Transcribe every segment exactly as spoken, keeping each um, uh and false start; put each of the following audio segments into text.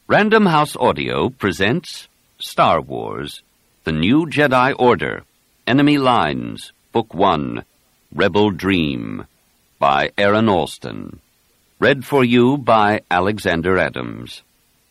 Random House Audio presents Star Wars, The New Jedi Order, Enemy Lines, Book One, Rebel Dream, by Aaron Alston. Read for you by Alexander Adams.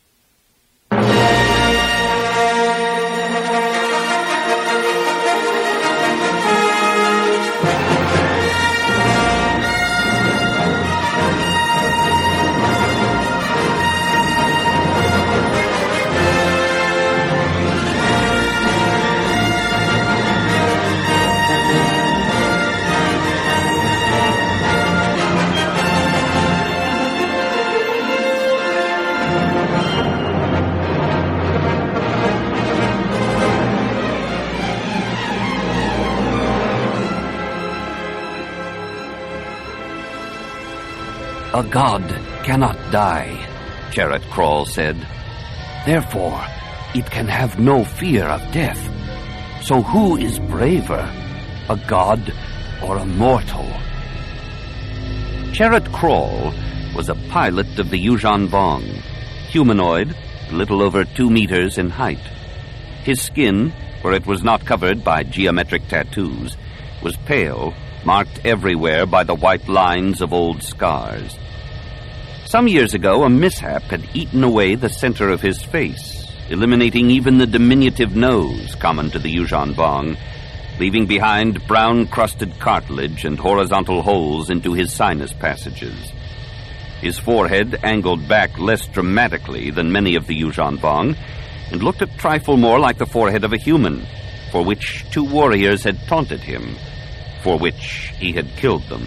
A god cannot die, Chirrut Krall said. Therefore, it can have no fear of death. So who is braver, a god or a mortal? Chirrut Krall was a pilot of the Yuuzhan Vong, humanoid, a little over two meters in height. His skin, where it was not covered by geometric tattoos, was pale, marked everywhere by the white lines of old scars. Some years ago, a mishap had eaten away the center of his face, eliminating even the diminutive nose common to the Yuuzhan Vong, leaving behind brown-crusted cartilage and horizontal holes into his sinus passages. His forehead angled back less dramatically than many of the Yuuzhan Vong, and looked a trifle more like the forehead of a human, for which two warriors had taunted him, for which he had killed them.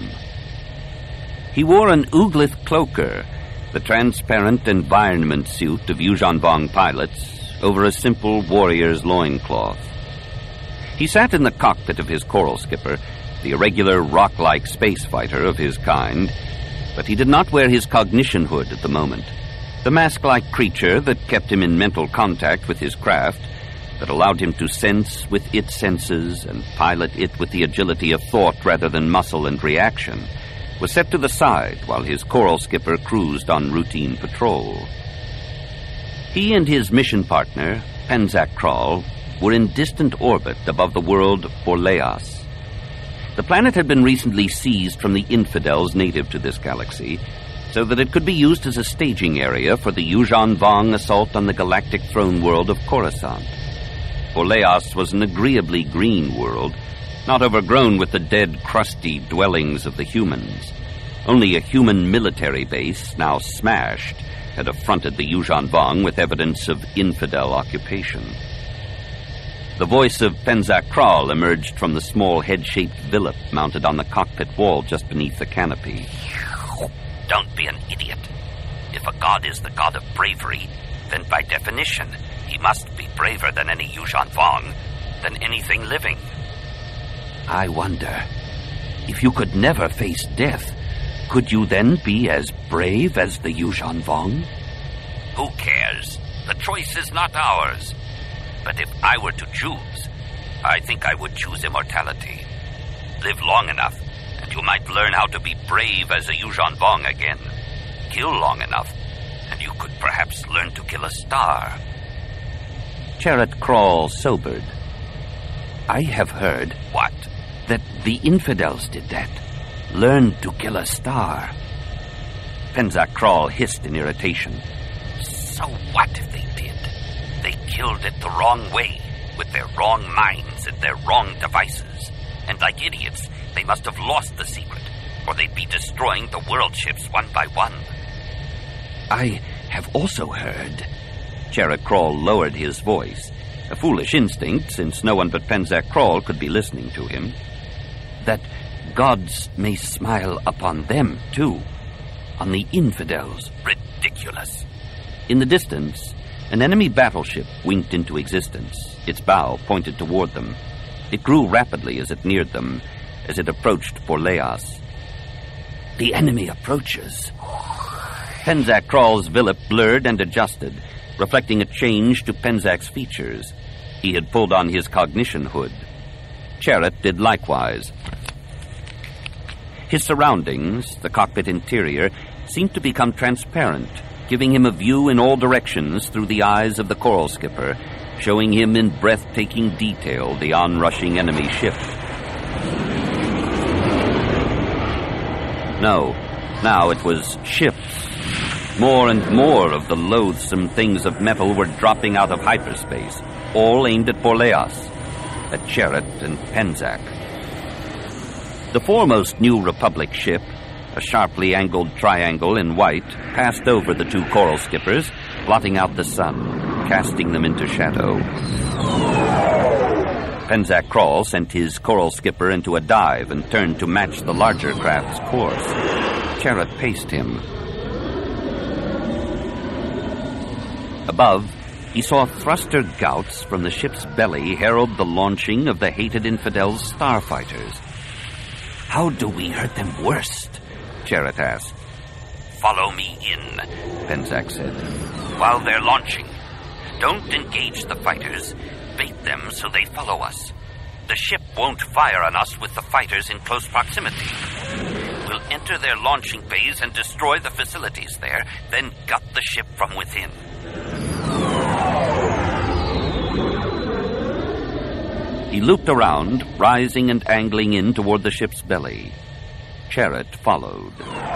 He wore an Uglith cloaker, the transparent environment suit of Yuuzhan Vong pilots, over a simple warrior's loincloth. He sat in the cockpit of his coral skipper, the irregular rock-like space fighter of his kind, but he did not wear his cognition hood at the moment, the mask-like creature that kept him in mental contact with his craft, that allowed him to sense with its senses and pilot it with the agility of thought rather than muscle and reaction, was set to the side while his coral skipper cruised on routine patrol. He and his mission partner, Penzak Krall, were in distant orbit above the world Orleas. The planet had been recently seized from the infidels native to this galaxy, so that it could be used as a staging area for the Yuuzhan Vong assault on the galactic throne world of Coruscant. Orleas was an agreeably green world, not overgrown with the dead, crusty dwellings of the humans. Only a human military base, now smashed, had affronted the Yuuzhan Vong with evidence of infidel occupation. The voice of Penzak Krall emerged from the small head-shaped villip mounted on the cockpit wall just beneath the canopy. Don't be an idiot. If a god is the god of bravery, then by definition, he must be braver than any Yuuzhan Vong, than anything living. I wonder, if you could never face death, could you then be as brave as the Yuuzhan Vong? Who cares? The choice is not ours. But if I were to choose, I think I would choose immortality. Live long enough, and you might learn how to be brave as a Yuuzhan Vong again. Kill long enough, and you could perhaps learn to kill a star. Chirrut Krall sobered. I have heard... What? That the infidels did that. Learned to kill a star. Penzak Krall hissed in irritation. So what if they did? They killed it the wrong way, with their wrong minds and their wrong devices. And like idiots, they must have lost the secret, or they'd be destroying the world ships one by one. I have also heard... Chirrut Krall lowered his voice, a foolish instinct, since no one but Penzak Krall could be listening to him, that gods may smile upon them, too, on the infidels. Ridiculous. In the distance, an enemy battleship winked into existence, its bow pointed toward them. It grew rapidly as it neared them, as it approached Orleas. The enemy approaches. Penzak Krall's villip blurred and adjusted, reflecting a change to Penzak's features. He had pulled on his cognition hood. Chirrut did likewise. His surroundings, the cockpit interior, seemed to become transparent, giving him a view in all directions through the eyes of the coral skipper, showing him in breathtaking detail the onrushing enemy ship. No, now it was ships. More and more of the loathsome things of metal were dropping out of hyperspace, all aimed at Borleas, at Cheret and Penzak. The foremost New Republic ship, a sharply angled triangle in white, passed over the two coral skippers, blotting out the sun, casting them into shadow. Penzak Krall sent his coral skipper into a dive and turned to match the larger craft's course. Cheret paced him. Above, he saw thruster gouts from the ship's belly herald the launching of the hated infidels' starfighters. "How do we hurt them worst?" Cheret asked. "Follow me in," Penzak said. "While they're launching, don't engage the fighters. Bait them so they follow us. The ship won't fire on us with the fighters in close proximity. We'll enter their launching bays and destroy the facilities there, then gut the ship from within." He looped around, rising and angling in toward the ship's belly. Cheret followed.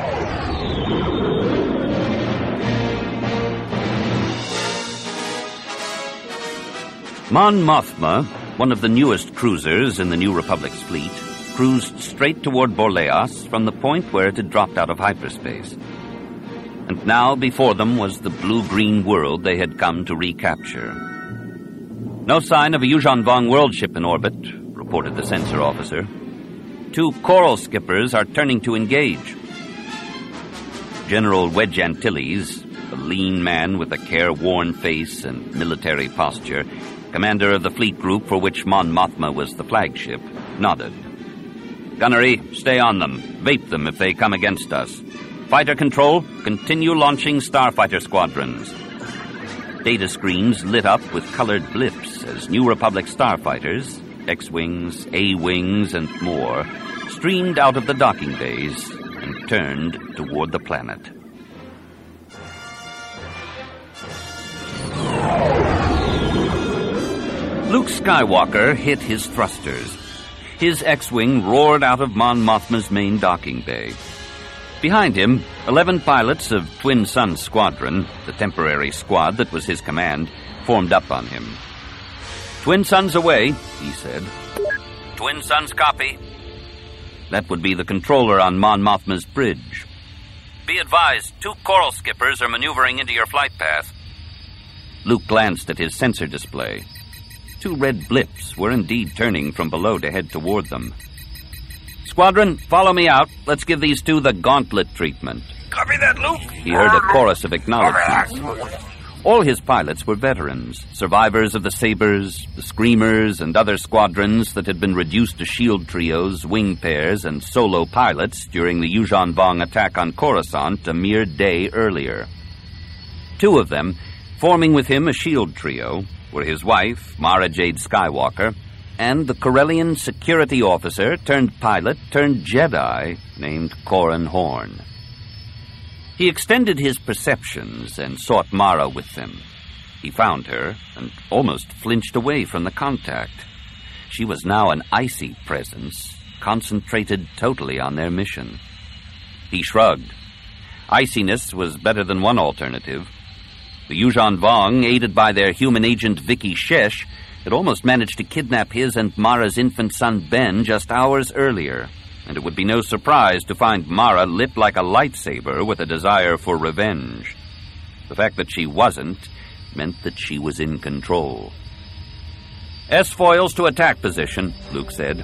Mon Mothma, one of the newest cruisers in the New Republic's fleet, cruised straight toward Borleas from the point where it had dropped out of hyperspace. And now before them was the blue-green world they had come to recapture. "No sign of a Yuuzhan Vong world ship in orbit," reported the sensor officer. "Two coral skippers are turning to engage." General Wedge Antilles, a lean man with a careworn face and military posture, commander of the fleet group for which Mon Mothma was the flagship, nodded. "Gunnery, stay on them. Vape them if they come against us. Fighter control, continue launching starfighter squadrons." Data screens lit up with colored blips as New Republic starfighters, X-Wings, A-Wings, and more, streamed out of the docking bays and turned toward the planet. Luke Skywalker hit his thrusters. His X-Wing roared out of Mon Mothma's main docking bay. Behind him, eleven pilots of Twin Suns Squadron, the temporary squad that was his command, formed up on him. "Twin Suns away," he said. "Twin Suns copy." That would be the controller on Mon Mothma's bridge. "Be advised, two coral skippers are maneuvering into your flight path." Luke glanced at his sensor display. Two red blips were indeed turning from below to head toward them. "Squadron, follow me out. Let's give these two the gauntlet treatment." "Copy that, Luke." He heard a chorus of acknowledgments. All his pilots were veterans, survivors of the Sabres, the Screamers, and other squadrons that had been reduced to shield trios, wing pairs, and solo pilots during the Yuuzhan Vong attack on Coruscant a mere day earlier. Two of them, forming with him a shield trio, were his wife, Mara Jade Skywalker, and the Corellian security officer turned pilot turned Jedi named Corran Horn. He extended his perceptions and sought Mara with them. He found her and almost flinched away from the contact. She was now an icy presence, concentrated totally on their mission. He shrugged. Iciness was better than one alternative. The Yuuzhan Vong, aided by their human agent Vicky Shesh, had almost managed to kidnap his and Mara's infant son Ben just hours earlier, and it would be no surprise to find Mara lit like a lightsaber with a desire for revenge. The fact that she wasn't meant that she was in control. "S-foils to attack position," Luke said,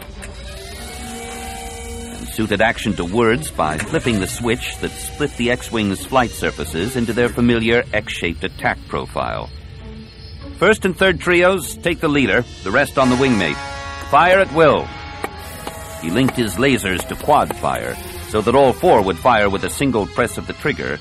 and suited action to words by flipping the switch that split the X-Wing's flight surfaces into their familiar X-shaped attack profile. "First and third trios, take the leader, the rest on the wingmate. Fire at will." He linked his lasers to quad fire, so that all four would fire with a single press of the trigger,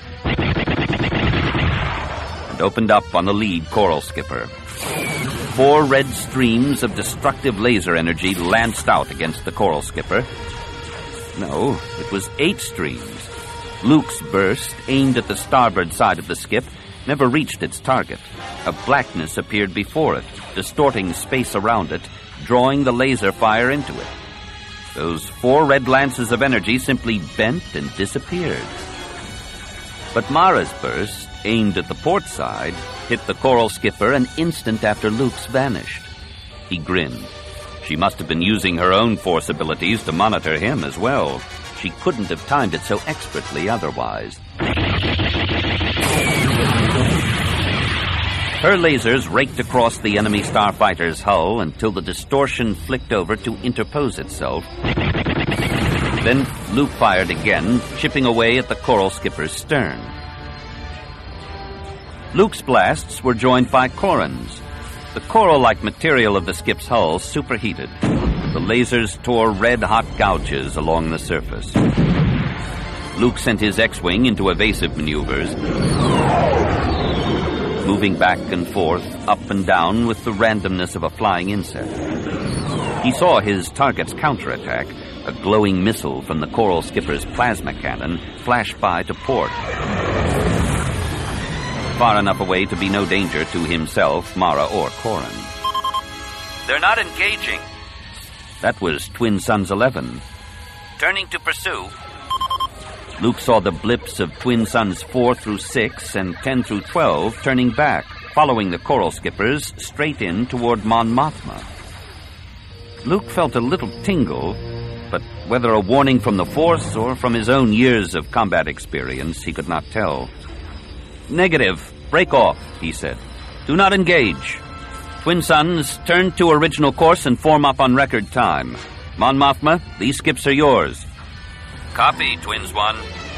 and opened up on the lead coral skipper. Four red streams of destructive laser energy lanced out against the coral skipper. No, it was eight streams. Luke's burst, aimed at the starboard side of the skip, never reached its target. A blackness appeared before it, distorting space around it, drawing the laser fire into it. Those four red lances of energy simply bent and disappeared. But Mara's burst, aimed at the port side, hit the coral skipper an instant after Luke's vanished. He grinned. She must have been using her own force abilities to monitor him as well. She couldn't have timed it so expertly otherwise. Her lasers raked across the enemy starfighter's hull until the distortion flicked over to interpose itself. Then Luke fired again, chipping away at the coral skipper's stern. Luke's blasts were joined by Corin's. The coral-like material of the skip's hull superheated. The lasers tore red-hot gouges along the surface. Luke sent his X-Wing into evasive maneuvers, moving back and forth, up and down with the randomness of a flying insect. He saw his target's counterattack, a glowing missile from the coral skipper's plasma cannon, flash by to port. Far enough away to be no danger to himself, Mara, or Corin. They're not engaging. That was Twin Suns eleven. Turning to pursue. Luke saw the blips of Twin Suns four through six and ten through twelve turning back, following the coral skippers straight in toward Mon Mothma. Luke felt a little tingle, but whether a warning from the Force or from his own years of combat experience, he could not tell. Negative. Break off, he said. Do not engage. Twin Suns, turn to original course and form up on record time. Mon Mothma, these skips are yours. Copy, Twins One.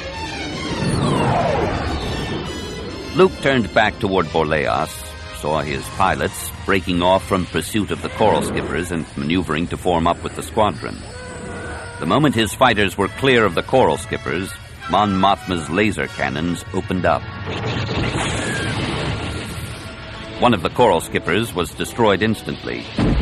Luke turned back toward Borleas, saw his pilots breaking off from pursuit of the coral skippers and maneuvering to form up with the squadron. The moment his fighters were clear of the coral skippers, Mon Mothma's laser cannons opened up. One of the coral skippers was destroyed instantly.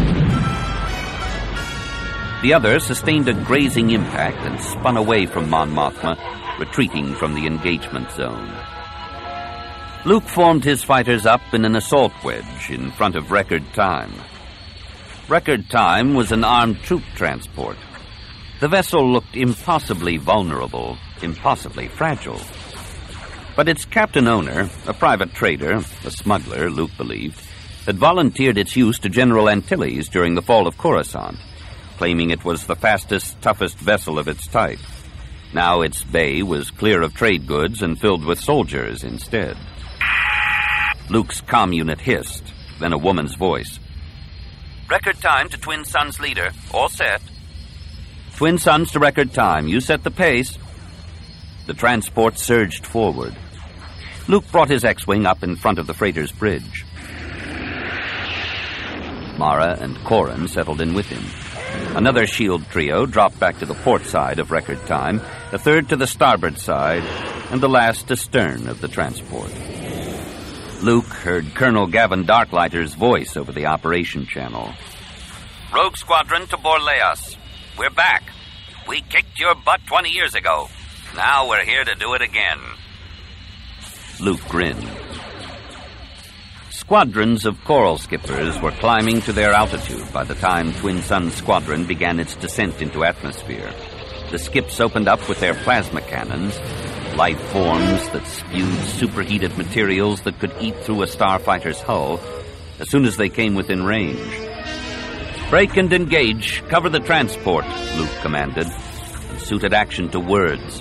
The other sustained a grazing impact and spun away from Mon Mothma, retreating from the engagement zone. Luke formed his fighters up in an assault wedge in front of Record Time. Record Time was an armed troop transport. The vessel looked impossibly vulnerable, impossibly fragile. But its captain-owner, a private trader, a smuggler, Luke believed, had volunteered its use to General Antilles during the fall of Coruscant, claiming it was the fastest, toughest vessel of its type. Now its bay was clear of trade goods and filled with soldiers instead. Luke's comm unit hissed, then a woman's voice. Record Time to Twin Suns leader. All set. Twin Suns to Record Time. You set the pace. The transport surged forward. Luke brought his X-Wing up in front of the freighter's bridge. Mara and Corin settled in with him. Another shield trio dropped back to the port side of Record Time, a third to the starboard side, and the last astern of the transport. Luke heard Colonel Gavin Darklighter's voice over the operation channel. Rogue Squadron to Borleas. We're back. We kicked your butt twenty years ago. Now we're here to do it again. Luke grinned. Squadrons of coral skippers were climbing to their altitude by the time Twin Suns Squadron began its descent into atmosphere. The skips opened up with their plasma cannons, life forms that spewed superheated materials that could eat through a starfighter's hull as soon as they came within range. Break and engage. Cover the transport, Luke commanded, and suited action to words.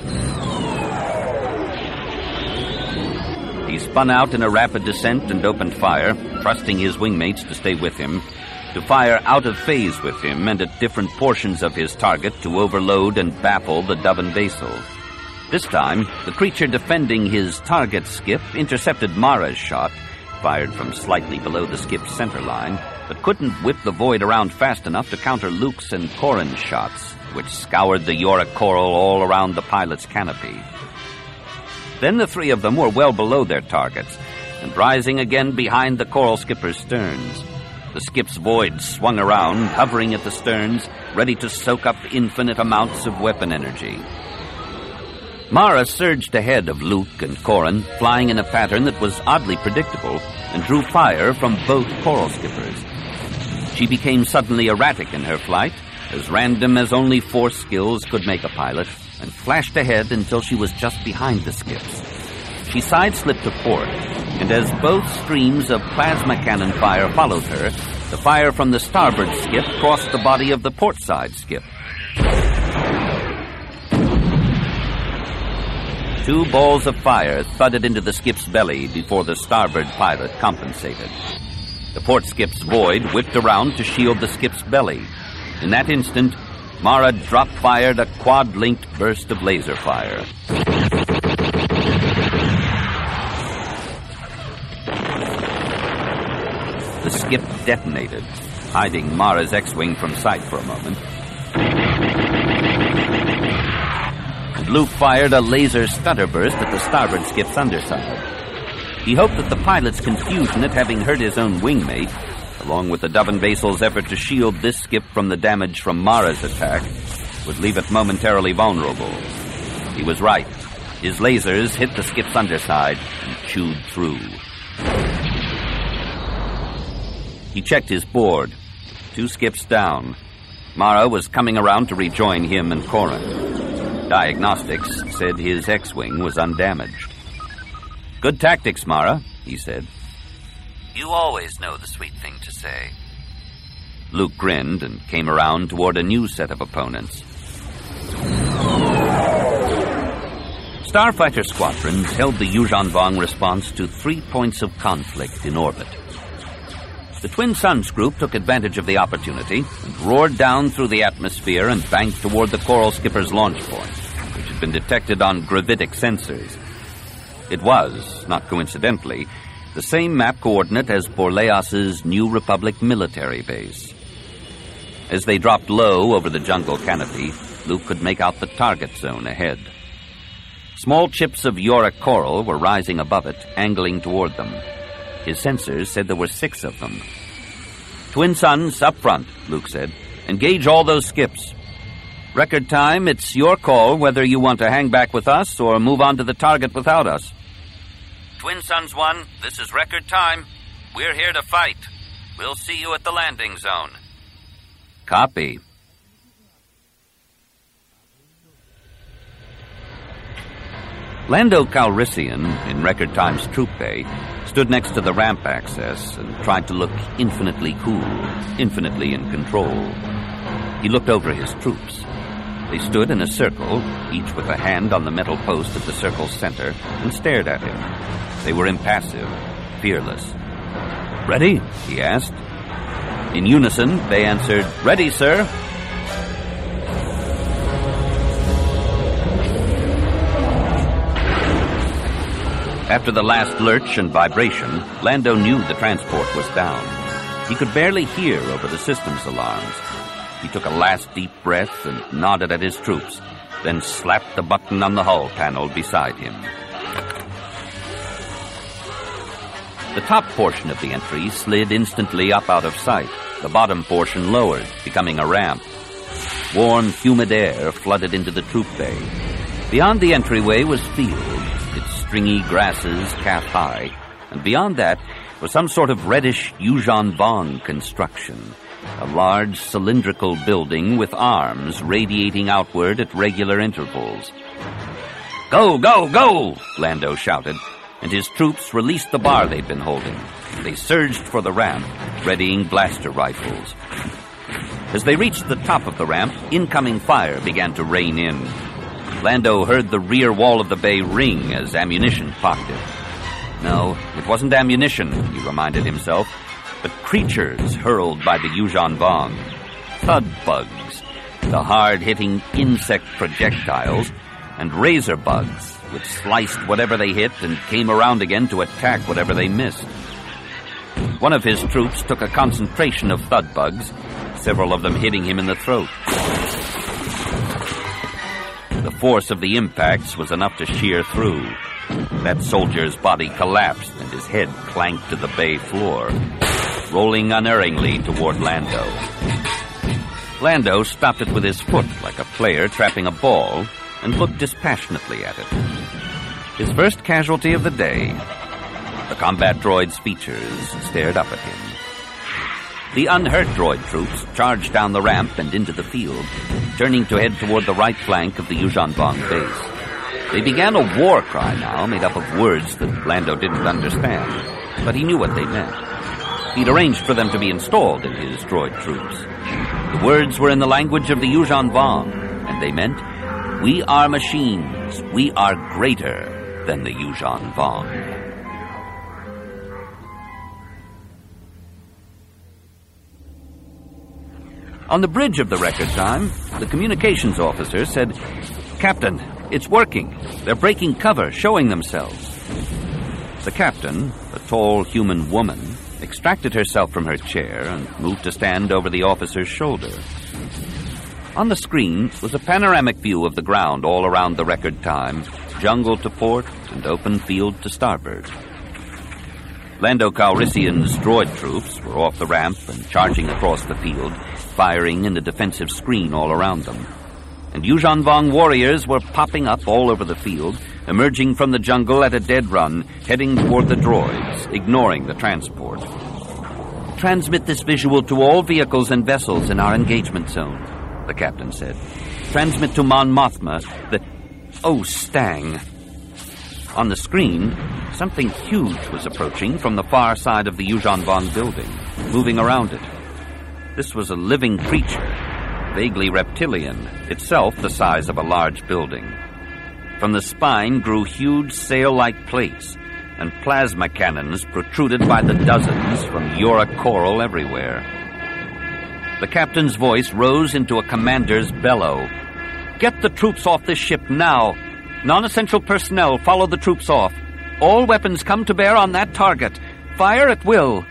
He spun out in a rapid descent and opened fire, trusting his wingmates to stay with him, to fire out of phase with him and at different portions of his target to overload and baffle the Dubin Basal. This time, the creature defending his target skip intercepted Mara's shot, fired from slightly below the skip's center line, but couldn't whip the void around fast enough to counter Luke's and Corin's shots, which scoured the Yorick coral all around the pilot's canopy. Then the three of them were well below their targets, and rising again behind the coral skipper's sterns. The skip's void swung around, hovering at the sterns, ready to soak up infinite amounts of weapon energy. Mara surged ahead of Luke and Corin, flying in a pattern that was oddly predictable, and drew fire from both coral skippers. She became suddenly erratic in her flight, as random as only force skills could make a pilot, and flashed ahead until she was just behind the skips. She sideslipped to port, and as both streams of plasma cannon fire followed her, the fire from the starboard skip crossed the body of the port side skip. Two balls of fire thudded into the skip's belly before the starboard pilot compensated. The port skip's void whipped around to shield the skip's belly. In that instant, Mara drop-fired a quad-linked burst of laser fire. The skip detonated, hiding Mara's X-Wing from sight for a moment. And Luke fired a laser stutter burst at the starboard skip's underside. He hoped that the pilot's confusion at having hurt his own wingmate, along with the Dove and Basil's effort to shield this skip from the damage from Mara's attack, would leave it momentarily vulnerable. He was right. His lasers hit the skip's underside and chewed through. He checked his board. Two skips down. Mara was coming around to rejoin him and Corin. Diagnostics said his X-Wing was undamaged. "Good tactics, Mara," he said. You always know the sweet thing to say. Luke grinned and came around toward a new set of opponents. Starfighter squadrons held the Yuuzhan Vong response to three points of conflict in orbit. The Twin Suns group took advantage of the opportunity and roared down through the atmosphere and banked toward the Coral Skipper's launch point, which had been detected on gravitic sensors. It was, not coincidentally, the same map coordinate as Borleas's New Republic military base. As they dropped low over the jungle canopy, Luke could make out the target zone ahead. Small chips of Yorick coral were rising above it, angling toward them. His sensors said there were six of them. "Twin Suns, up front," Luke said. "Engage all those skips. Record time, it's your call whether you want to hang back with us or move on to the target without us." Twin Suns one, this is record time. We're here to fight. We'll see you at the landing zone. Copy. Lando Calrissian, in Record Time's troop bay, stood next to the ramp access and tried to look infinitely cool, infinitely in control. He looked over his troops. They stood in a circle, each with a hand on the metal post at the circle's center, and stared at him. They were impassive, fearless. "Ready?" he asked. In unison, they answered, "Ready, sir." After the last lurch and vibration, Lando knew the transport was down. He could barely hear over the system's alarms. He took a last deep breath and nodded at his troops, then slapped the button on the hull panel beside him. The top portion of the entry slid instantly up out of sight. The bottom portion lowered, becoming a ramp. Warm, humid air flooded into the troop bay. Beyond the entryway was field, its stringy grasses calf-high, and beyond that was some sort of reddish Yuuzhan Vong construction, a large cylindrical building with arms radiating outward at regular intervals. "Go, go, go!" Lando shouted, and his troops released the bar they'd been holding. They surged for the ramp, readying blaster rifles. As they reached the top of the ramp, incoming fire began to rain in. Lando heard the rear wall of the bay ring as ammunition pocketed. No, it wasn't ammunition, he reminded himself, but creatures hurled by the Yuuzhan Vong. Thud bugs, the hard-hitting insect projectiles, and razor bugs, which sliced whatever they hit and came around again to attack whatever they missed. One of his troops took a concentration of thud bugs, several of them hitting him in the throat. The force of the impacts was enough to shear through. That soldier's body collapsed and his head clanked to the bay floor, rolling unerringly toward Lando. Lando stopped it with his foot like a player trapping a ball and looked dispassionately at it. His first casualty of the day, the combat droid's features stared up at him. The unhurt droid troops charged down the ramp and into the field, turning to head toward the right flank of the Yuuzhan Vong base. They began a war cry now, made up of words that Lando didn't understand, but he knew what they meant. He'd arranged for them to be installed in his droid troops. The words were in the language of the Yuuzhan Vong, and they meant, "We are machines. We are greater than the Yuuzhan Vong." On the bridge of the record time, the communications officer said, "Captain, it's working. They're breaking cover, showing themselves." The captain, a tall human woman, extracted herself from her chair and moved to stand over the officer's shoulder. On the screen was a panoramic view of the ground all around the record time, jungle to port and open field to starboard. Lando Calrissian's droid troops were off the ramp and charging across the field, firing in the defensive screen all around them. And Yuuzhan Vong warriors were popping up all over the field, emerging from the jungle at a dead run, heading toward the droids, ignoring the transport. "Transmit this visual to all vehicles and vessels in our engagement zone," the captain said. "Transmit to Mon Mothma that... Oh, Stang." On the screen, something huge was approaching from the far side of the Yuuzhan Vong building, moving around it. This was a living creature, vaguely reptilian, itself the size of a large building. From the spine grew huge sail-like plates, and plasma cannons protruded by the dozens from Yorick coral everywhere. The captain's voice rose into a commander's bellow. "Get the troops off this ship now! Non-essential personnel, follow the troops off. All weapons come to bear on that target. Fire at will."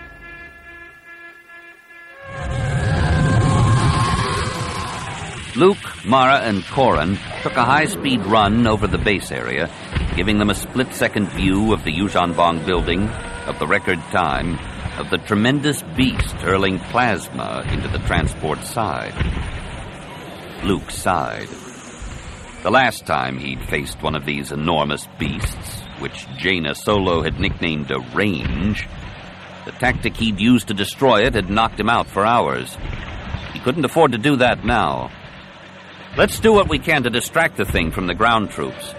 Luke, Mara, and Corran took a high-speed run over the base area, giving them a split-second view of the Yuuzhan Vong building, of the record time, of the tremendous beast hurling plasma into the transport side. Luke sighed. The last time he'd faced one of these enormous beasts, which Jaina Solo had nicknamed a range, the tactic he'd used to destroy it had knocked him out for hours. He couldn't afford to do that now. "Let's do what we can to distract the thing from the ground troops."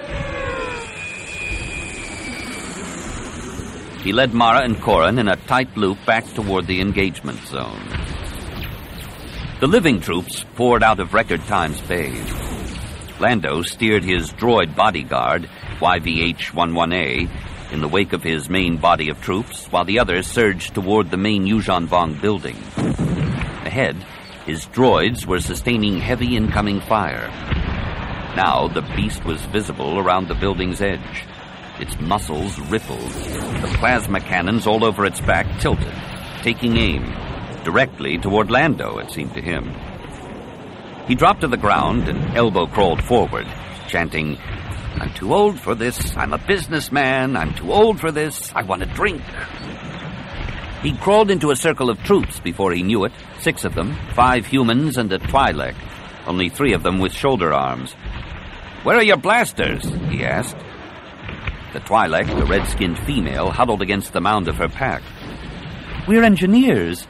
He led Mara and Corran in a tight loop back toward the engagement zone. The living troops poured out of Record Time's base. Lando steered his droid bodyguard, Y V H eleven A, in the wake of his main body of troops, while the others surged toward the main Yuuzhan Vong building. Ahead, his droids were sustaining heavy incoming fire. Now the beast was visible around the building's edge. Its muscles rippled. The plasma cannons all over its back tilted, taking aim, directly toward Lando, it seemed to him. He dropped to the ground and elbow-crawled forward, chanting, "I'm too old for this. I'm a businessman. I'm too old for this. I want a drink." He crawled into a circle of troops before he knew it, six of them, five humans and a Twi'lek, only three of them with shoulder arms. "Where are your blasters?" he asked. The Twi'lek, a red-skinned female, huddled against the mound of her pack. "We're engineers."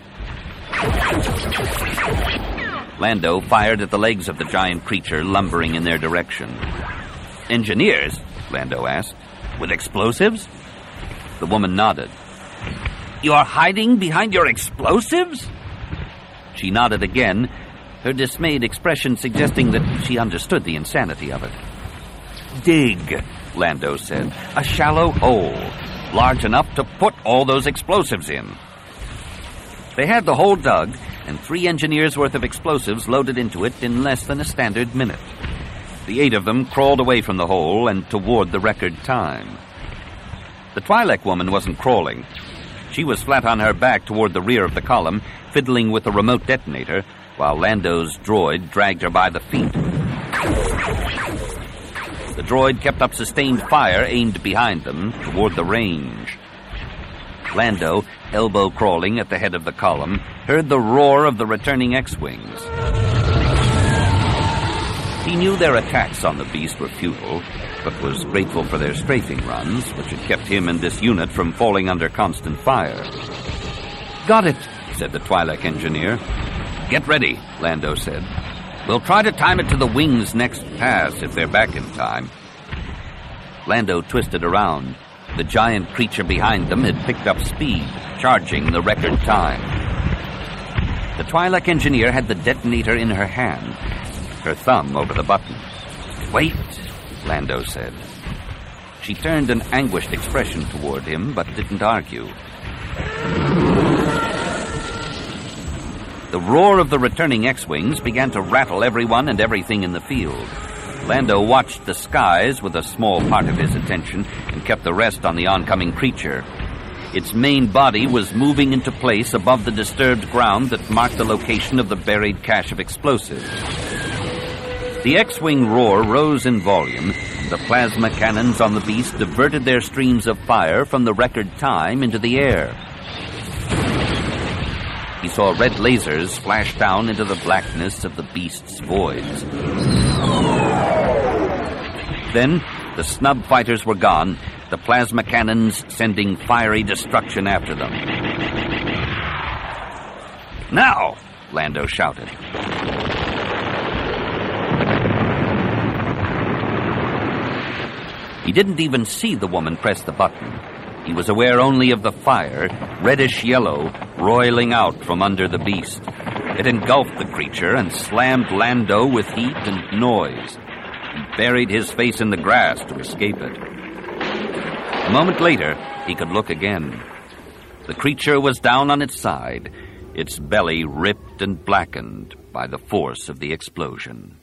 Lando fired at the legs of the giant creature lumbering in their direction. "Engineers?" Lando asked. "With explosives?" The woman nodded. "You're hiding behind your explosives?" She nodded again, her dismayed expression suggesting that she understood the insanity of it. "Dig," Lando said. "A shallow hole, large enough to put all those explosives in." They had the hole dug, and three engineers' worth of explosives loaded into it in less than a standard minute. The eight of them crawled away from the hole and toward the record time. The Twi'lek woman wasn't crawling. She was flat on her back toward the rear of the column, fiddling with a remote detonator, while Lando's droid dragged her by the feet. The droid kept up sustained fire aimed behind them toward the range. Lando, elbow-crawling at the head of the column, heard the roar of the returning X-Wings. He knew their attacks on the beast were futile, but was grateful for their strafing runs, which had kept him and this unit from falling under constant fire. "Got it," said the Twi'lek engineer. "Get ready," Lando said. "We'll try to time it to the wing's next pass if they're back in time." Lando twisted around. The giant creature behind them had picked up speed, charging the record time. The Twi'lek engineer had the detonator in her hand, her thumb over the button. "Wait," Lando said. She turned an anguished expression toward him, but didn't argue. The roar of the returning X-Wings began to rattle everyone and everything in the field. Lando watched the skies with a small part of his attention and kept the rest on the oncoming creature. Its main body was moving into place above the disturbed ground that marked the location of the buried cache of explosives. The X-Wing roar rose in volume, and the plasma cannons on the beast diverted their streams of fire from the record time into the air. He saw red lasers flash down into the blackness of the beast's voids. Then, the snub fighters were gone, the plasma cannons sending fiery destruction after them. "Now!" Lando shouted. He didn't even see the woman press the button. He was aware only of the fire, reddish-yellow, roiling out from under the beast. It engulfed the creature and slammed Lando with heat and noise. He buried his face in the grass to escape it. A moment later, he could look again. The creature was down on its side, its belly ripped and blackened by the force of the explosion.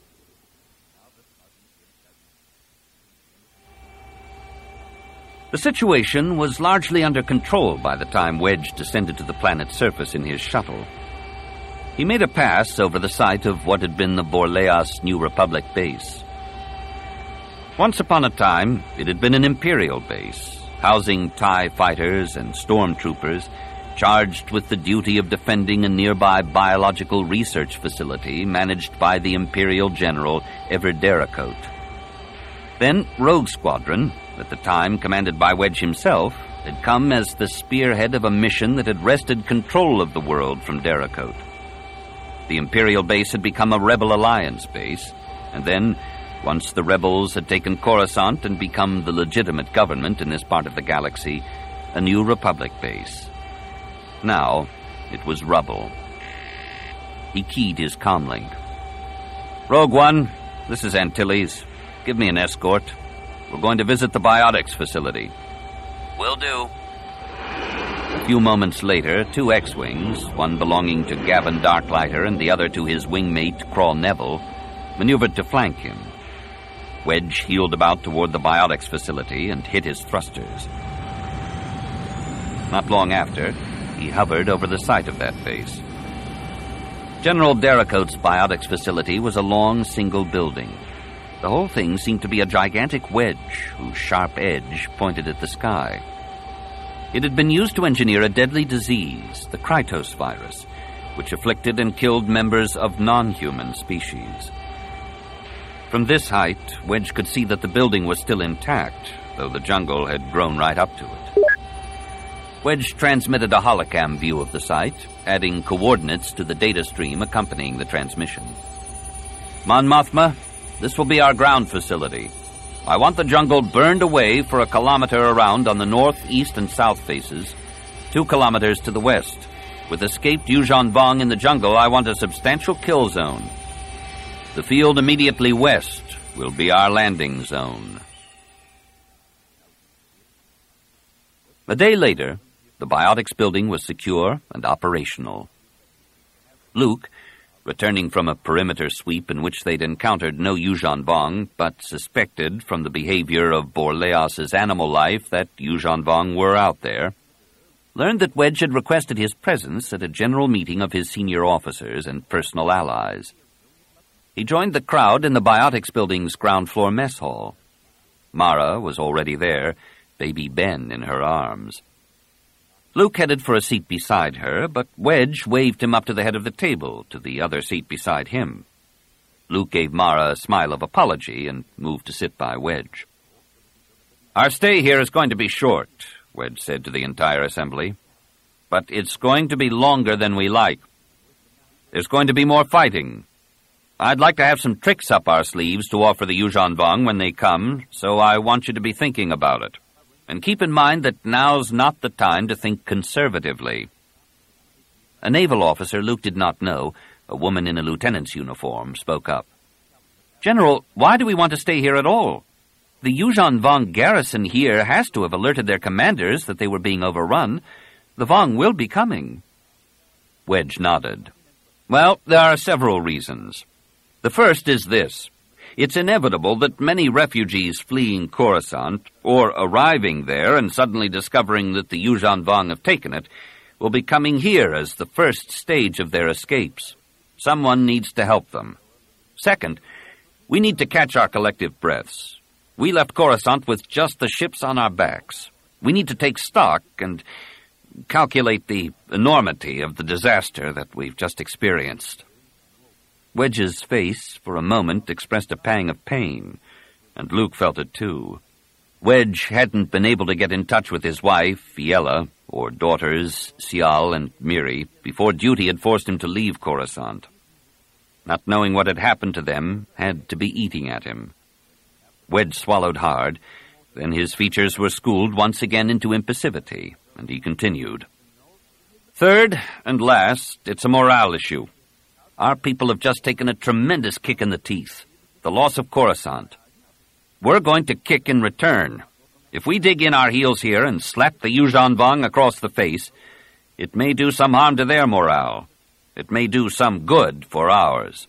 The situation was largely under control by the time Wedge descended to the planet's surface in his shuttle. He made a pass over the site of what had been the Borleas New Republic base. Once upon a time, it had been an Imperial base, housing TIE fighters and stormtroopers charged with the duty of defending a nearby biological research facility managed by the Imperial General Ever Dericote. Then Rogue Squadron, at the time commanded by Wedge himself, had come as the spearhead of a mission that had wrested control of the world from Dericote. The Imperial base had become a Rebel Alliance base, and then, once the rebels had taken Coruscant and become the legitimate government in this part of the galaxy, a New Republic base. Now, it was rubble. He keyed his comlink. "Rogue One, this is Antilles. Give me an escort. We're going to visit the biotics facility." "Will do." A few moments later, two X-Wings, one belonging to Gavin Darklighter and the other to his wingmate, Crawl Neville, maneuvered to flank him. Wedge heeled about toward the biotics facility and hit his thrusters. Not long after, he hovered over the site of that base. General Dericote's biotics facility was a long, single building. The whole thing seemed to be a gigantic wedge whose sharp edge pointed at the sky. It had been used to engineer a deadly disease, the Krytos virus, which afflicted and killed members of non-human species. From this height, Wedge could see that the building was still intact, though the jungle had grown right up to it. Wedge transmitted a holocam view of the site, adding coordinates to the data stream accompanying the transmission. "Mon Mothma, this will be our ground facility. I want the jungle burned away for a kilometer around on the north, east, and south faces, two kilometers to the west. With escaped Yuuzhan Vong in the jungle, I want a substantial kill zone. The field immediately west will be our landing zone." A day later, the biotics building was secure and operational. Luke, returning from a perimeter sweep in which they'd encountered no Yuuzhan Vong, but suspected from the behavior of Borleas' animal life that Yuuzhan Vong were out there, learned that Wedge had requested his presence at a general meeting of his senior officers and personal allies. He joined the crowd in the biotics building's ground floor mess hall. Mara was already there, baby Ben in her arms. Luke headed for a seat beside her, but Wedge waved him up to the head of the table, to the other seat beside him. Luke gave Mara a smile of apology and moved to sit by Wedge. "Our stay here is going to be short," Wedge said to the entire assembly. "But it's going to be longer than we like. There's going to be more fighting. I'd like to have some tricks up our sleeves to offer the Yuuzhan Vong when they come, so I want you to be thinking about it. And keep in mind that now's not the time to think conservatively." A naval officer Luke did not know, a woman in a lieutenant's uniform, spoke up. "General, why do we want to stay here at all? The Yuuzhan Vong garrison here has to have alerted their commanders that they were being overrun. The Vong will be coming." Wedge nodded. "Well, there are several reasons. The first is this. It's inevitable that many refugees fleeing Coruscant, or arriving there and suddenly discovering that the Yuuzhan Vong have taken it, will be coming here as the first stage of their escapes. Someone needs to help them. Second, we need to catch our collective breaths. We left Coruscant with just the ships on our backs. We need to take stock and calculate the enormity of the disaster that we've just experienced." Wedge's face, for a moment, expressed a pang of pain, and Luke felt it too. Wedge hadn't been able to get in touch with his wife, Fiella, or daughters, Sial and Miri, before duty had forced him to leave Coruscant. Not knowing what had happened to them had to be eating at him. Wedge swallowed hard, then his features were schooled once again into impassivity, and he continued. "Third and last, it's a morale issue. Our people have just taken a tremendous kick in the teeth, the loss of Coruscant. We're going to kick in return. If we dig in our heels here and slap the Yuuzhan Vong across the face, it may do some harm to their morale. It may do some good for ours.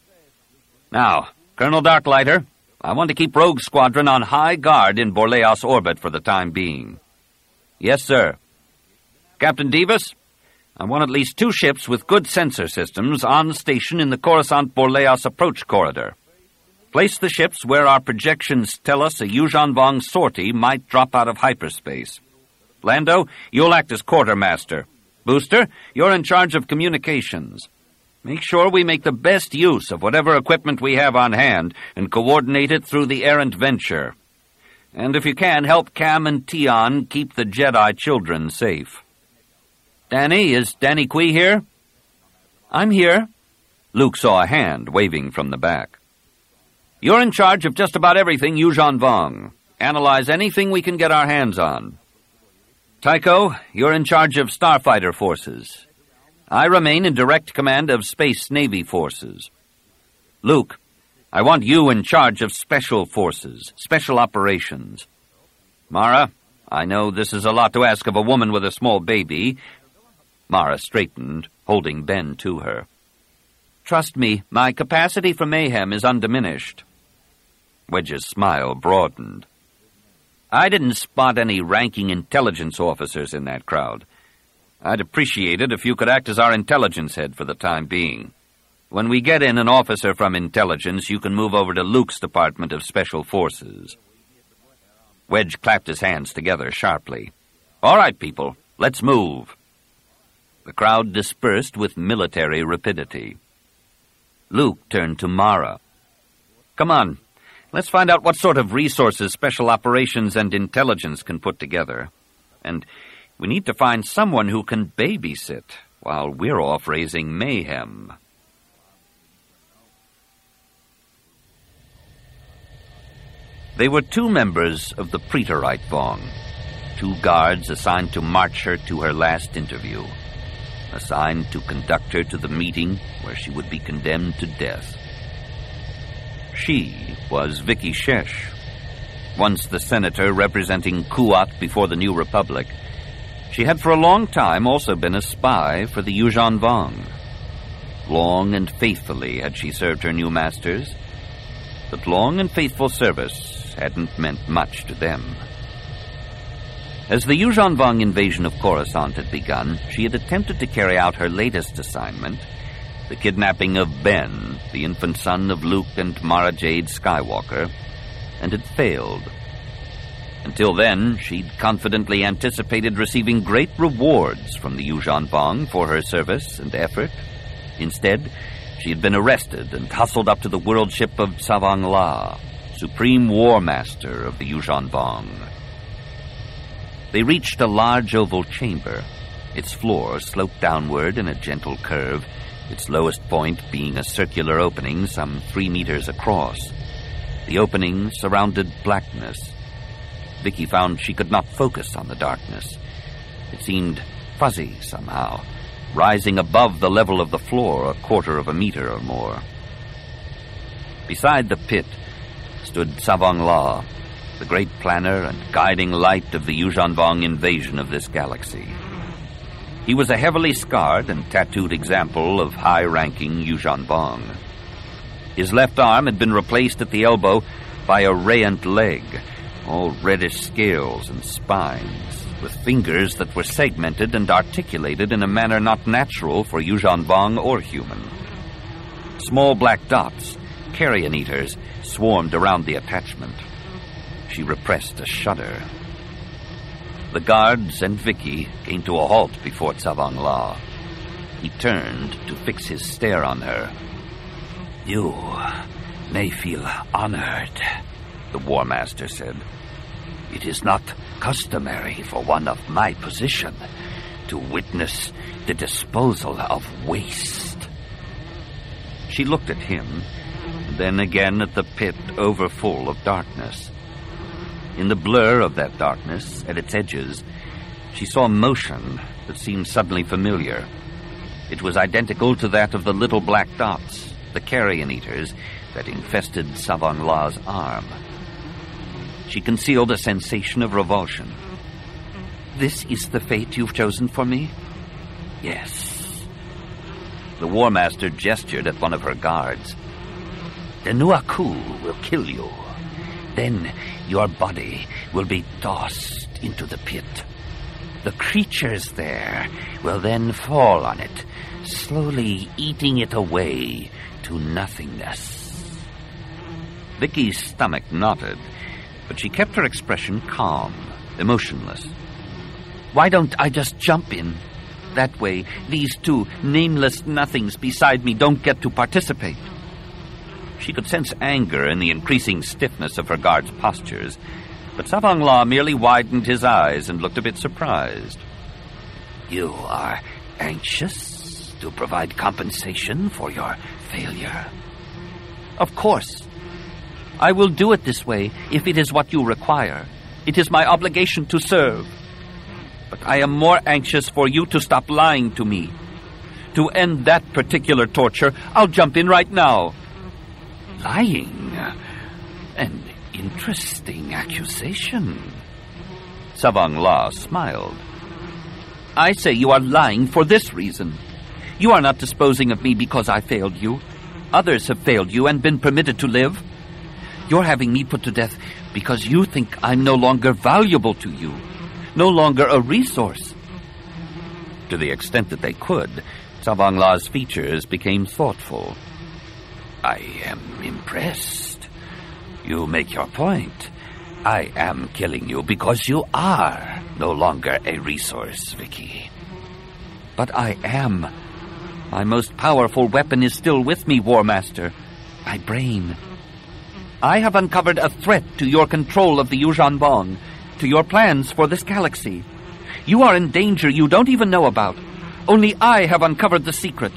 Now, Colonel Darklighter, I want to keep Rogue Squadron on high guard in Borleos orbit for the time being." "Yes, sir." "Captain Divas, I want at least two ships with good sensor systems on station in the Coruscant-Borleos approach corridor. Place the ships where our projections tell us a Yuuzhan Vong sortie might drop out of hyperspace. Lando, you'll act as quartermaster. Booster, you're in charge of communications. Make sure we make the best use of whatever equipment we have on hand and coordinate it through the errant venture. And if you can, help Cam and Tion keep the Jedi children safe. Danny, is Danny Kui here?" "I'm here." Luke saw a hand waving from the back. "You're in charge of just about everything Yuuzhan Vong. Analyze anything we can get our hands on. Tycho, you're in charge of starfighter forces. I remain in direct command of Space Navy forces. Luke, I want you in charge of special forces, special operations. Mara, I know this is a lot to ask of a woman with a small baby." Mara straightened, holding Ben to her. "Trust me, my capacity for mayhem is undiminished." Wedge's smile broadened. "I didn't spot any ranking intelligence officers in that crowd. I'd appreciate it if you could act as our intelligence head for the time being. When we get in an officer from intelligence, you can move over to Luke's Department of Special Forces." Wedge clapped his hands together sharply. "All right, people, let's move." The crowd dispersed with military rapidity. Luke turned to Mara. "Come on, let's find out what sort of resources Special Operations and Intelligence can put together. And we need to find someone who can babysit while we're off raising mayhem." They were two members of the Preterite Vong, two guards assigned to march her to her last interview, assigned to conduct her to the meeting where she would be condemned to death. She was Vicky Shesh, once the senator representing Kuat before the New Republic. She had for a long time also been a spy for the Yuuzhan Vong. Long and faithfully had she served her new masters, but long and faithful service hadn't meant much to them. As the Yuuzhan Vong invasion of Coruscant had begun, she had attempted to carry out her latest assignment, the kidnapping of Ben, the infant son of Luke and Mara Jade Skywalker, and had failed. Until then, she'd confidently anticipated receiving great rewards from the Yuuzhan Vong for her service and effort. Instead, She had been arrested and hustled up to the world ship of Savang La, Supreme War Master of the Yuuzhan Vong. They reached a large oval chamber. Its floor sloped downward in a gentle curve, its lowest point being a circular opening some three meters across. The opening surrounded blackness. Vicky found she could not focus on the darkness. It seemed fuzzy somehow, rising above the level of the floor a quarter of a meter or more. Beside the pit stood Savang La, the great planner and guiding light of the Yuuzhan Vong invasion of this galaxy. He was a heavily scarred and tattooed example of high-ranking Yuuzhan Vong. His left arm had been replaced at the elbow by a rayant leg, all reddish scales and spines, with fingers that were segmented and articulated in a manner not natural for Yuuzhan Vong or human. Small black dots, carrion eaters, swarmed around the attachment. She repressed a shudder. The guards and Vicky came to a halt before Savang La. He turned to fix his stare on her. "You may feel honored," the War Master said. "It is not customary for one of my position to witness the disposal of waste." She looked at him, then again at the pit overfull of darkness. In the blur of that darkness, at its edges, she saw motion that seemed suddenly familiar. It was identical to that of the little black dots, the carrion eaters, that infested Savang La's arm. She concealed a sensation of revulsion. "This is the fate you've chosen for me?" "Yes." The War Master gestured at one of her guards. "The Nuaku will kill you. Then your body will be tossed into the pit. The creatures there will then fall on it, slowly eating it away to nothingness." Vicky's stomach knotted, but she kept her expression calm, emotionless. "Why don't I just jump in? That way, these two nameless nothings beside me don't get to participate." She could sense anger in the increasing stiffness of her guards' postures, but Savang La merely widened his eyes and looked a bit surprised. "You are anxious to provide compensation for your failure?" "Of course. I will do it this way if it is what you require. It is my obligation to serve. But I am more anxious for you to stop lying to me. To end that particular torture, I'll jump in right now." "Lying? An interesting accusation." Savang La smiled. "I say you are lying for this reason. You are not disposing of me because I failed you. Others have failed you and been permitted to live. You're having me put to death because you think I'm no longer valuable to you, no longer a resource." To the extent that they could, Savang La's features became thoughtful. "I am impressed. You make your point. I am killing you because you are no longer a resource, Vicky." "But I am. My most powerful weapon is still with me, War Master. My brain. I have uncovered a threat to your control of the Yuuzhan Vong, to your plans for this galaxy. You are in danger you don't even know about. Only I have uncovered the secret."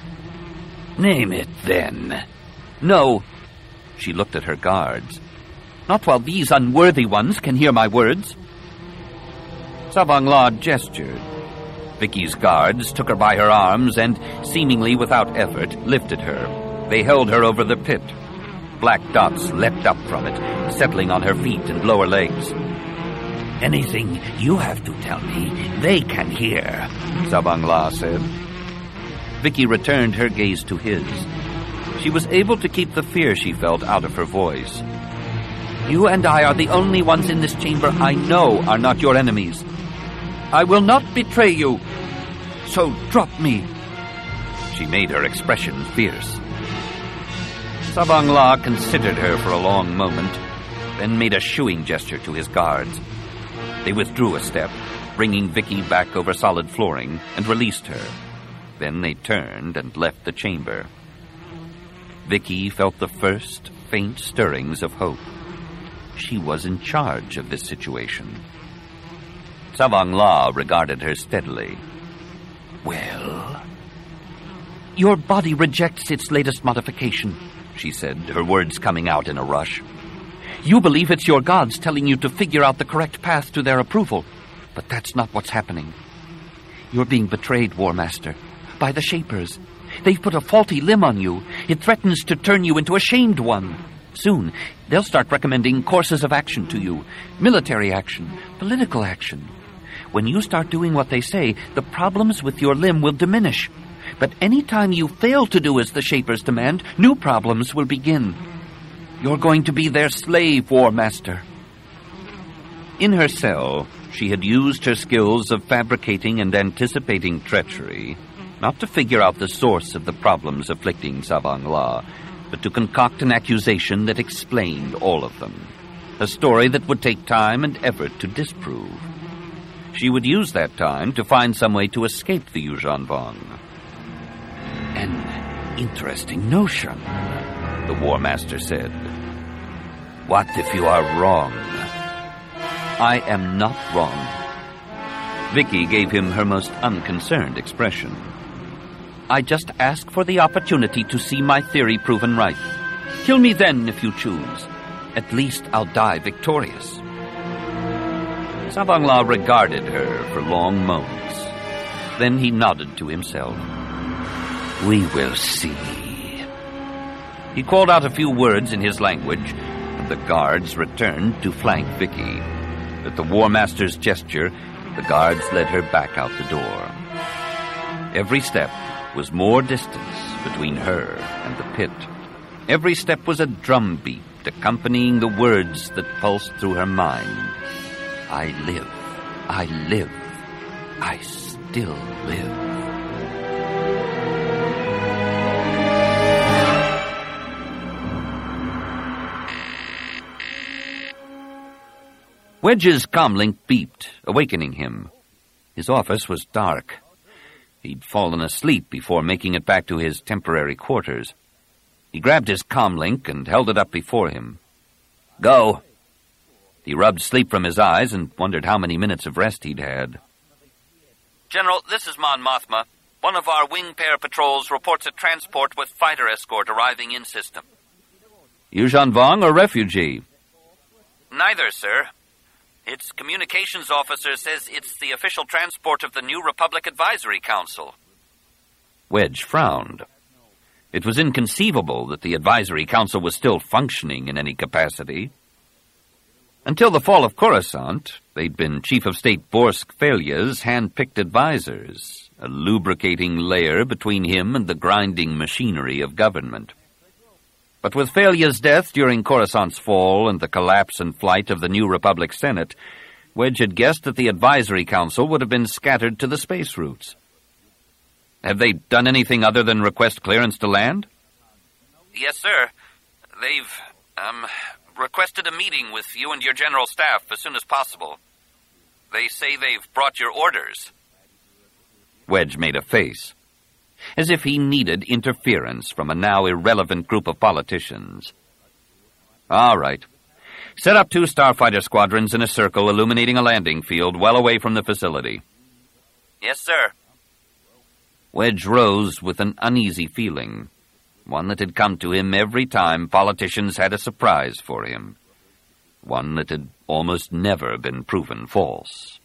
"Name it, then." "No." She looked at her guards. "Not while these unworthy ones can hear my words." Savang La gestured. Vicky's guards took her by her arms and, seemingly without effort, lifted her. They held her over the pit. Black dots leapt up from it, settling on her feet and lower legs. "Anything you have to tell me, they can hear," Savang La said. Vicky returned her gaze to his. She was able to keep the fear she felt out of her voice. "You and I are the only ones in this chamber I know are not your enemies. I will not betray you, so drop me." She made her expression fierce. Savang La considered her for a long moment, then made a shooing gesture to his guards. They withdrew a step, bringing Vicky back over solid flooring, and released her. Then they turned and left the chamber. Vicky felt the first faint stirrings of hope. She was in charge of this situation. Savang La regarded her steadily. Well? Your body rejects its latest modification, she said, her words coming out in a rush. You believe it's your gods telling you to figure out the correct path to their approval, but that's not what's happening. You're being betrayed, War Master, by the Shapers. They've put a faulty limb on you. It threatens to turn you into a shamed one. Soon, they'll start recommending courses of action to you. Military action, political action. When you start doing what they say, the problems with your limb will diminish. But any time you fail to do as the Shapers demand, new problems will begin. You're going to be their slave, War Master. In her cell, she had used her skills of fabricating and anticipating treachery, not to figure out the source of the problems afflicting Savang La, but to concoct an accusation that explained all of them, a story that would take time and effort to disprove. She would use that time to find some way to escape the Yuuzhan Vong. An interesting notion, the War Master said. What if you are wrong? I am not wrong. Vicky gave him her most unconcerned expression. I just ask for the opportunity to see my theory proven right. Kill me then if you choose. At least I'll die victorious. Savang La regarded her for long moments. Then he nodded to himself. We will see. He called out a few words in his language, and the guards returned to flank Vicky. At the War Master's gesture, the guards led her back out the door. Every step was more distance between her and the pit. Every step was a drumbeat accompanying the words that pulsed through her mind. I live. I live. I still live. Wedge's comlink beeped, awakening him. His office was dark. He'd fallen asleep before making it back to his temporary quarters. He grabbed his comlink and held it up before him. Go. He rubbed sleep from his eyes and wondered how many minutes of rest he'd had. General, this is Mon Mothma. One of our wing pair patrols reports a transport with fighter escort arriving in system. Yuuzhan Vong or refugee? Neither, sir. Its communications officer says it's the official transport of the New Republic Advisory Council. Wedge frowned. It was inconceivable that the Advisory Council was still functioning in any capacity. Until the fall of Coruscant, they'd been Chief of State Borsk Felia's hand-picked advisors, a lubricating layer between him and the grinding machinery of government. But with Felia's death during Coruscant's fall and the collapse and flight of the New Republic Senate, Wedge had guessed that the Advisory Council would have been scattered to the space routes. Have they done anything other than request clearance to land? Yes, sir. They've, um, requested a meeting with you and your general staff as soon as possible. They say they've brought your orders. Wedge made a face, as if he needed interference from a now irrelevant group of politicians. All right. Set up two starfighter squadrons in a circle illuminating a landing field well away from the facility. Yes, sir. Wedge rose with an uneasy feeling, one that had come to him every time politicians had a surprise for him, one that had almost never been proven false.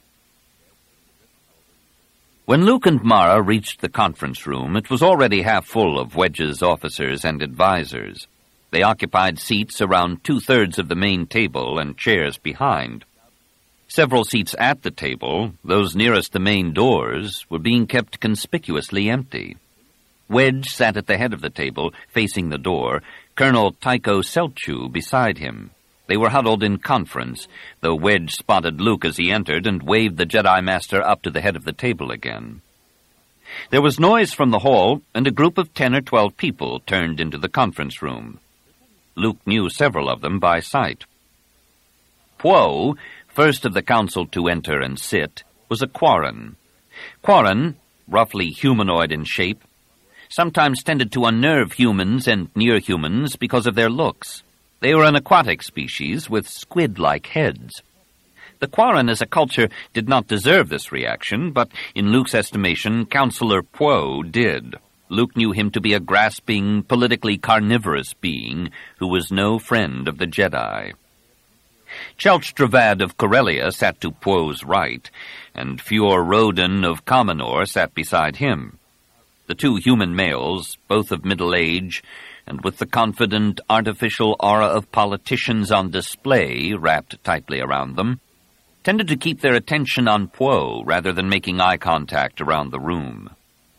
When Luke and Mara reached the conference room, it was already half full of Wedge's officers and advisors. They occupied seats around two-thirds of the main table and chairs behind. Several seats at the table, those nearest the main doors, were being kept conspicuously empty. Wedge sat at the head of the table, facing the door, Colonel Tycho Selchu beside him. They were huddled in conference, though Wedge spotted Luke as he entered and waved the Jedi Master up to the head of the table again. There was noise from the hall, and a group of ten or twelve people turned into the conference room. Luke knew several of them by sight. Poe, first of the council to enter and sit, was a Quarren. Quarren, roughly humanoid in shape, sometimes tended to unnerve humans and near-humans because of their looks. They were an aquatic species with squid-like heads. The Quarren as a culture did not deserve this reaction, but in Luke's estimation, Counselor Poe did. Luke knew him to be a grasping, politically carnivorous being who was no friend of the Jedi. Chelch Dravad of Corellia sat to Poe's right, and Fior Roden of Comenor sat beside him. The two human males, both of middle age, and with the confident, artificial aura of politicians on display wrapped tightly around them, tended to keep their attention on Poe rather than making eye contact around the room.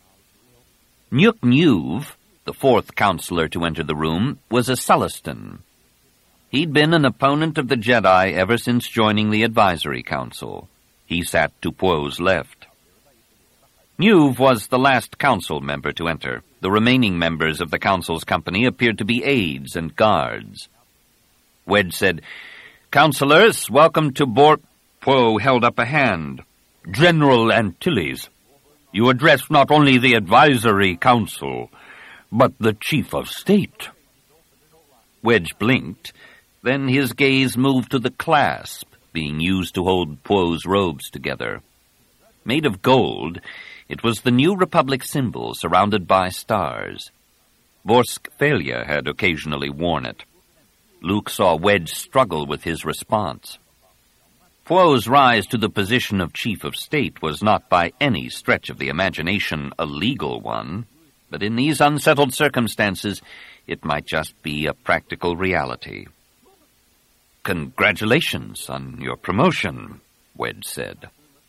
Nyuk Nuv, the fourth counselor to enter the room, was a Sullustan. He'd been an opponent of the Jedi ever since joining the Advisory Council. He sat to Poe's left. Nuv was the last council member to enter. The remaining members of the council's company appeared to be aides and guards. Wedge said, "Councilors, welcome to Bor—" Poe held up a hand. "General Antilles, you address not only the Advisory Council, but the Chief of State." Wedge blinked. Then his gaze moved to the clasp being used to hold Poe's robes together. Made of gold, it was the New Republic symbol surrounded by stars. Vorsk Thalia had occasionally worn it. Luke saw Wedge struggle with his response. Poe's rise to the position of Chief of State was not by any stretch of the imagination a legal one, but in these unsettled circumstances it might just be a practical reality. "Congratulations on your promotion," Wedge said.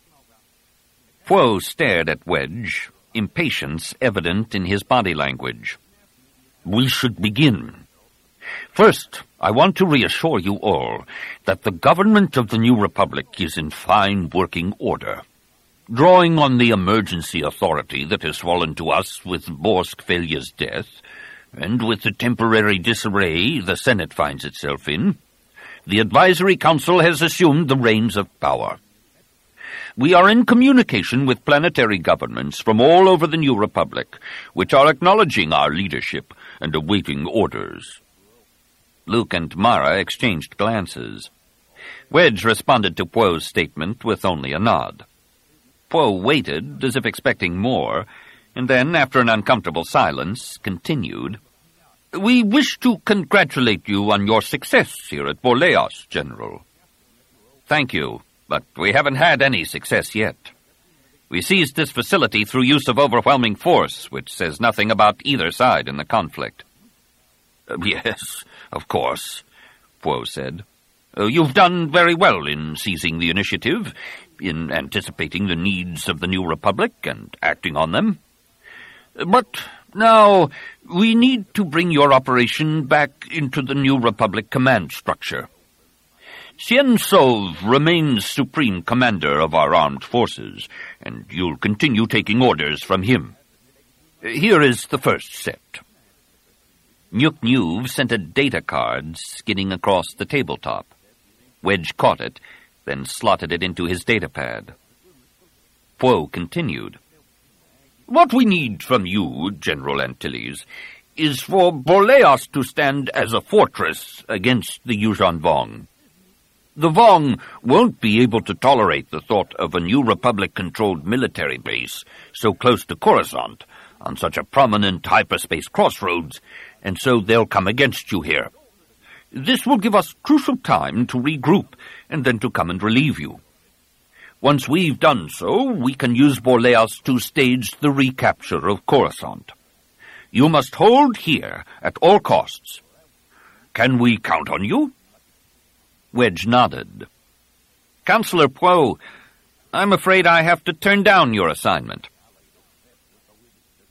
Poe stared at Wedge, impatience evident in his body language. "We should begin. First, I want to reassure you all that the government of the New Republic is in fine working order. Drawing on the emergency authority that has fallen to us with Vorsk Thalia's death, and with the temporary disarray the Senate finds itself in, the Advisory Council has assumed the reins of power. We are in communication with planetary governments from all over the New Republic, which are acknowledging our leadership and awaiting orders." Luke and Mara exchanged glances. Wedge responded to Poe's statement with only a nod. Poe waited, as if expecting more, and then, after an uncomfortable silence, continued, "We wish to congratulate you on your success here at Borleos, General." "Thank you, but we haven't had any success yet. We seized this facility through use of overwhelming force, which says nothing about either side in the conflict." Uh, "Yes, of course," Poe said. Uh, "you've done very well in seizing the initiative, in anticipating the needs of the New Republic and acting on them. But now we need to bring your operation back into the New Republic command structure. Sien Sov remains supreme commander of our armed forces, and you'll continue taking orders from him. Here is the first set." Nyuk Nuv sent a data card skidding across the tabletop. Wedge caught it, then slotted it into his datapad. Poe continued, "What we need from you, General Antilles, is for Borleos to stand as a fortress against the Yuuzhan Vong. The Vong won't be able to tolerate the thought of a New Republic-controlled military base so close to Coruscant on such a prominent hyperspace crossroads, and so they'll come against you here. This will give us crucial time to regroup and then to come and relieve you. Once we've done so, we can use Borleos to stage the recapture of Coruscant. You must hold here at all costs. Can we count on you?" Wedge nodded. "Counselor Poe, I'm afraid I have to turn down your assignment.